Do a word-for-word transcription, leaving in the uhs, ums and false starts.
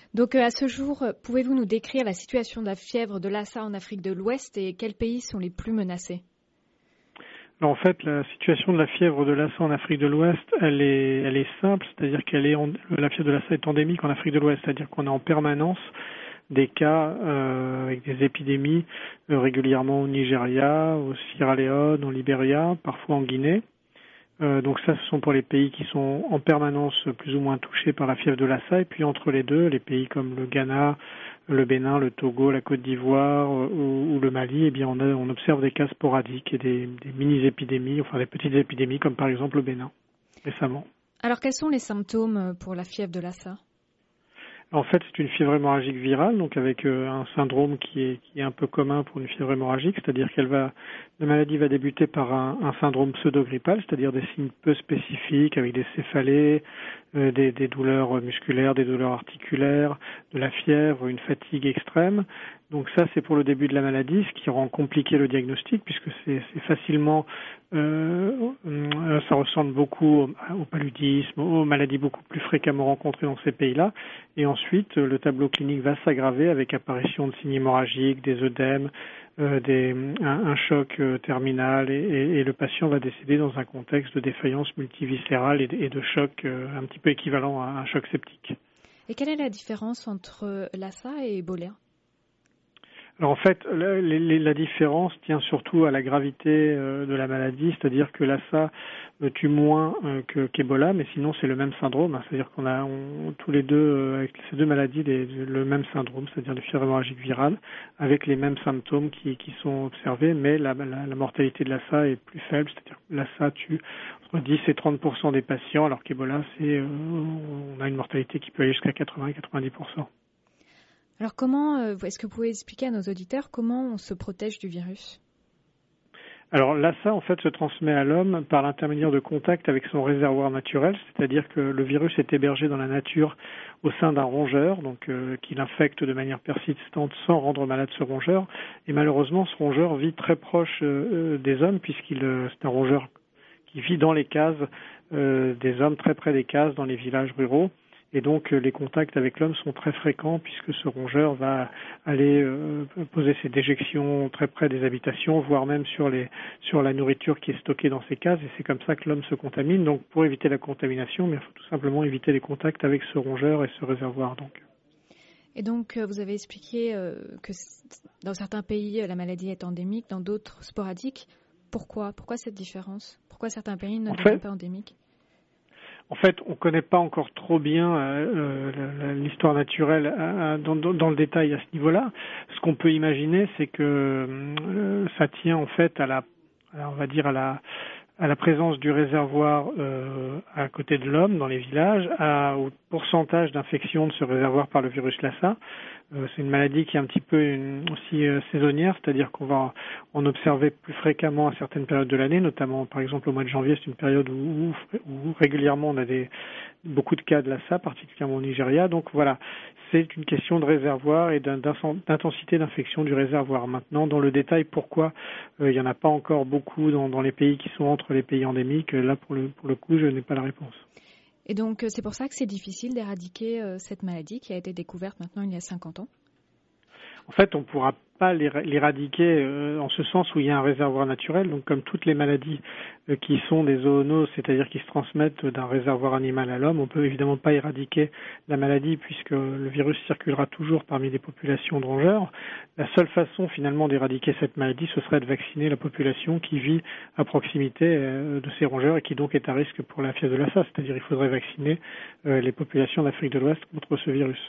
Donc euh, à ce jour, euh, pouvez-vous nous décrire la situation de la fièvre de Lassa en Afrique de l'Ouest et quels pays sont les plus menacés? Alors, en fait, la situation de la fièvre de Lassa en Afrique de l'Ouest, elle est, elle est simple, c'est-à-dire qu'elle est, en, la fièvre de Lassa est endémique en Afrique de l'Ouest, c'est-à-dire qu'on a en permanence des cas euh, avec des épidémies euh, régulièrement au Nigeria, au Sierra Leone, au Libéria, parfois en Guinée. Euh, donc ça, ce sont pour les pays qui sont en permanence plus ou moins touchés par la fièvre de Lassa. Et puis entre les deux, les pays comme le Ghana, le Bénin, le Togo, la Côte d'Ivoire euh, ou, ou le Mali, eh bien on, a, on observe des cas sporadiques et des, des mini-épidémies, enfin des petites épidémies comme par exemple le Bénin récemment. Alors quels sont les symptômes pour la fièvre de Lassa? En fait, c'est une fièvre hémorragique virale, donc avec euh, un syndrome qui est, qui est un peu commun pour une fièvre hémorragique, c'est-à-dire qu'elle va, la maladie va débuter par un, un syndrome pseudo-grippal, c'est-à-dire des signes peu spécifiques avec des céphalées, euh, des, des douleurs musculaires, des douleurs articulaires, de la fièvre, une fatigue extrême. Donc ça, c'est pour le début de la maladie, ce qui rend compliqué le diagnostic puisque c'est, c'est facilement, euh, euh, ça ressemble beaucoup au, au paludisme, aux maladies beaucoup plus fréquemment rencontrées dans ces pays-là. Et ensuite, le tableau clinique va s'aggraver avec apparition de signes hémorragiques, des œdèmes, euh, des, un, un choc euh, terminal et, et, et le patient va décéder dans un contexte de défaillance multiviscérale et de, et de choc euh, un petit peu équivalent à un choc septique. Et quelle est la différence entre Lassa et Ebola? Alors en fait, la, la, la différence tient surtout à la gravité euh, de la maladie, c'est-à-dire que Lassa euh, tue moins euh, que, qu'Ebola, mais sinon c'est le même syndrome, hein, c'est-à-dire qu'on a on, tous les deux, euh, avec ces deux maladies, les, le même syndrome, c'est-à-dire les fièvre hémorragique virale, avec les mêmes symptômes qui, qui sont observés, mais la, la, la mortalité de Lassa est plus faible, c'est-à-dire que Lassa tue entre dix et trente pour cent des patients, alors qu'Ebola, c'est, euh, on a une mortalité qui peut aller jusqu'à quatre-vingts à quatre-vingt-dix pour cent. Alors comment, euh, est-ce que vous pouvez expliquer à nos auditeurs comment on se protège du virus? Alors Lassa, en fait, se transmet à l'homme par l'intermédiaire de contact avec son réservoir naturel, c'est-à-dire que le virus est hébergé dans la nature au sein d'un rongeur, donc euh, qui l'infecte de manière persistante sans rendre malade ce rongeur. Et malheureusement, ce rongeur vit très proche euh, des hommes, puisqu'il euh, c'est un rongeur qui vit dans les cases euh, des hommes, très près des cases, dans les villages ruraux. Et donc, les contacts avec l'homme sont très fréquents puisque ce rongeur va aller euh, poser ses déjections très près des habitations, voire même sur, les, sur la nourriture qui est stockée dans ces cases. Et c'est comme ça que l'homme se contamine. Donc, pour éviter la contamination, il faut tout simplement éviter les contacts avec ce rongeur et ce réservoir. Donc. Et donc, vous avez expliqué que dans certains pays, la maladie est endémique, dans d'autres sporadique. Pourquoi Pourquoi cette différence? Pourquoi certains pays ne deviennent pas endémiques? En fait, on ne connaît pas encore trop bien euh, euh, l'histoire naturelle euh, dans, dans, dans le détail à ce niveau-là. Ce qu'on peut imaginer, c'est que euh, ça tient en fait à la, on va dire à la, à la présence du réservoir euh, à côté de l'homme dans les villages, à, au pourcentage d'infection de ce réservoir par le virus Lassa. Euh, c'est une maladie qui est un petit peu une, aussi euh, saisonnière, c'est-à-dire qu'on va en observer plus fréquemment à certaines périodes de l'année, notamment par exemple au mois de janvier, c'est une période où, où, où régulièrement on a des, beaucoup de cas de Lassa, particulièrement au Nigeria. Donc voilà, c'est une question de réservoir et d'intensité d'infection du réservoir. Maintenant, dans le détail, pourquoi euh, il n'y en a pas encore beaucoup dans, dans les pays qui sont entre les pays endémiques, là pour le, pour le coup, je n'ai pas la réponse. Et donc, c'est pour ça que c'est difficile d'éradiquer euh, cette maladie qui a été découverte maintenant il y a cinquante ans? En fait, on ne pourra pas l'éradiquer euh, en ce sens où il y a un réservoir naturel. Donc, comme toutes les maladies euh, qui sont des zoonoses, c'est-à-dire qui se transmettent d'un réservoir animal à l'homme, on ne peut évidemment pas éradiquer la maladie puisque le virus circulera toujours parmi des populations de rongeurs. La seule façon finalement d'éradiquer cette maladie, ce serait de vacciner la population qui vit à proximité euh, de ces rongeurs et qui donc est à risque pour la fièvre de Lassa. C'est-à-dire qu'il faudrait vacciner euh, les populations d'Afrique de l'Ouest contre ce virus.